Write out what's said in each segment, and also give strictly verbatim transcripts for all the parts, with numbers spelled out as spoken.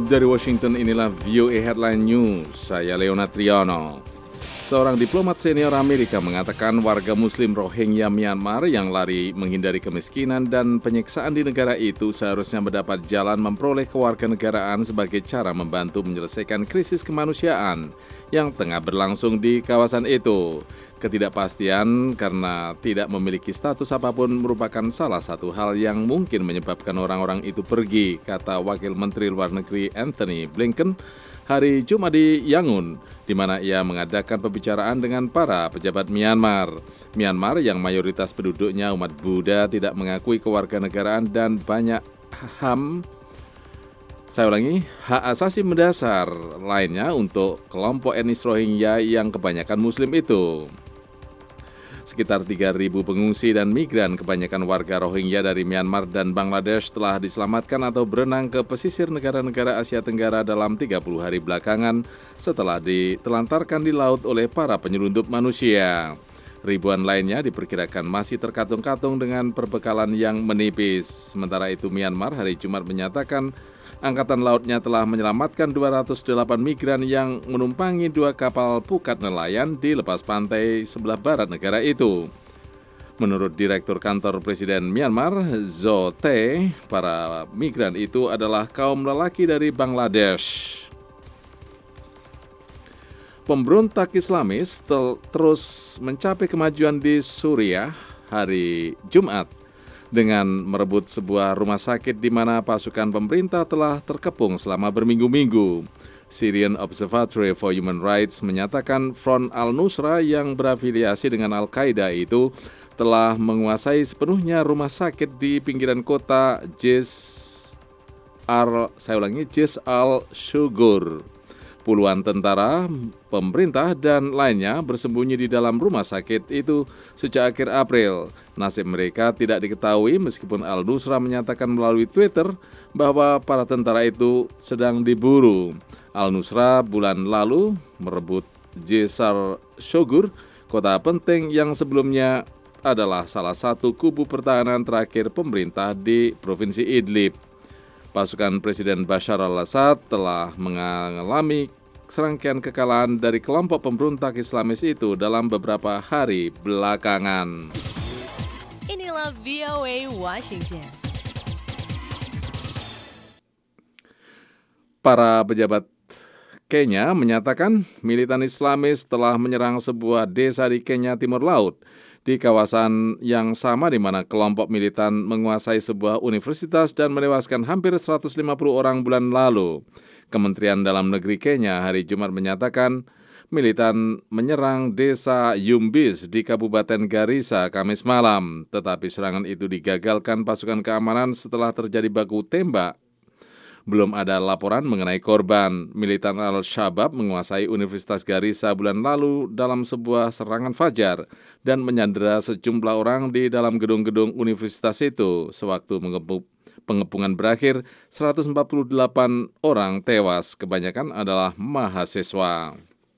Dari Washington, inilah V O A Headline News. Saya Leona Triano. Seorang diplomat senior Amerika mengatakan warga Muslim Rohingya Myanmar yang lari menghindari kemiskinan dan penyiksaan di negara itu seharusnya mendapat jalan memperoleh kewarganegaraan sebagai cara membantu menyelesaikan krisis kemanusiaan yang tengah berlangsung di kawasan itu. Ketidakpastian karena tidak memiliki status apapun merupakan salah satu hal yang mungkin menyebabkan orang-orang itu pergi, kata Wakil Menteri Luar Negeri Antony Blinken hari Jumat di Yangon, di mana ia mengadakan pembicaraan dengan para pejabat Myanmar. Myanmar yang mayoritas penduduknya umat Buddha tidak mengakui kewarganegaraan dan banyak H A M Saya ulangi, hak asasi mendasar lainnya untuk kelompok etnis Rohingya yang kebanyakan Muslim itu. Sekitar tiga ribu pengungsi dan migran kebanyakan warga Rohingya dari Myanmar dan Bangladesh telah diselamatkan atau berenang ke pesisir negara-negara Asia Tenggara dalam tiga puluh hari belakangan setelah ditelantarkan di laut oleh para penyelundup manusia. Ribuan lainnya diperkirakan masih terkatung-katung dengan perbekalan yang menipis. Sementara itu Myanmar hari Jumat menyatakan Angkatan Lautnya telah menyelamatkan dua ratus delapan migran yang menumpangi dua kapal pukat nelayan di lepas pantai sebelah barat negara itu. Menurut Direktur Kantor Presiden Myanmar, Zo Tae, para migran itu adalah kaum lelaki dari Bangladesh. Pemberontak Islamis tel- terus mencapai kemajuan di Suriah hari Jumat dengan merebut sebuah rumah sakit di mana pasukan pemerintah telah terkepung selama berminggu-minggu. Syrian Observatory for Human Rights menyatakan Front al-Nusra yang berafiliasi dengan Al-Qaeda itu telah menguasai sepenuhnya rumah sakit di pinggiran kota Jis al saya ulangi Jis al-Shugur. Puluhan tentara, pemerintah, dan lainnya bersembunyi di dalam rumah sakit itu sejak akhir April. Nasib mereka tidak diketahui meskipun Al-Nusra menyatakan melalui Twitter bahwa para tentara itu sedang diburu. Al-Nusra bulan lalu merebut Jisar Shogur, kota penting yang sebelumnya adalah salah satu kubu pertahanan terakhir pemerintah di Provinsi Idlib. Pasukan Presiden Bashar al-Assad telah mengalami serangkaian kekalahan dari kelompok pemberontak Islamis itu dalam beberapa hari belakangan. Inilah V O A Washington. Para pejabat Kenya menyatakan militan Islamis telah menyerang sebuah desa di Kenya Timur Laut, di kawasan yang sama di mana kelompok militan menguasai sebuah universitas dan menewaskan hampir seratus lima puluh orang bulan lalu. Kementerian Dalam Negeri Kenya hari Jumat menyatakan militan menyerang desa Yumbis di Kabupaten Garissa Kamis malam, tetapi serangan itu digagalkan pasukan keamanan setelah terjadi baku tembak. Belum ada laporan mengenai korban. Militan Al-Shabaab menguasai Universitas Garissa bulan lalu dalam sebuah serangan fajar dan menyandera sejumlah orang di dalam gedung-gedung universitas itu. Sewaktu mengepung, pengepungan berakhir, seratus empat puluh delapan orang tewas, kebanyakan adalah mahasiswa.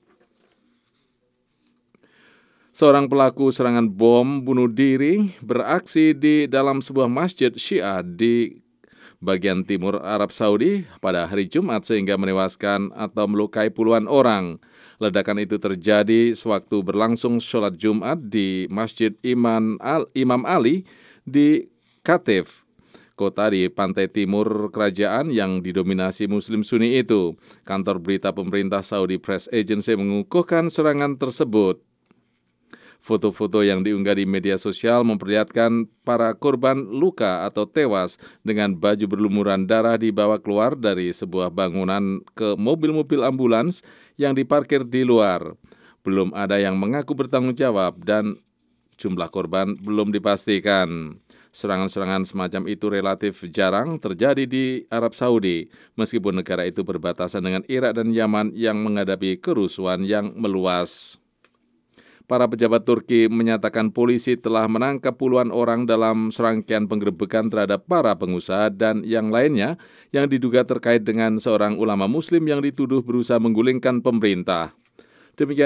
Seorang pelaku serangan bom bunuh diri beraksi di dalam sebuah masjid Syiah di bagian timur Arab Saudi pada hari Jumat sehingga menewaskan atau melukai puluhan orang. Ledakan itu terjadi sewaktu berlangsung sholat Jumat di Masjid Imam, Al- Imam Ali di Qatif, kota di pantai timur kerajaan yang didominasi Muslim Sunni itu. Kantor berita pemerintah Saudi Press Agency mengukuhkan serangan tersebut. Foto-foto yang diunggah di media sosial memperlihatkan para korban luka atau tewas dengan baju berlumuran darah dibawa keluar dari sebuah bangunan ke mobil-mobil ambulans yang diparkir di luar. Belum ada yang mengaku bertanggung jawab dan jumlah korban belum dipastikan. Serangan-serangan semacam itu relatif jarang terjadi di Arab Saudi, meskipun negara itu berbatasan dengan Irak dan Yaman yang menghadapi kerusuhan yang meluas. Para pejabat Turki menyatakan polisi telah menangkap puluhan orang dalam serangkaian penggerebekan terhadap para pengusaha dan yang lainnya yang diduga terkait dengan seorang ulama muslim yang dituduh berusaha menggulingkan pemerintah. Demikian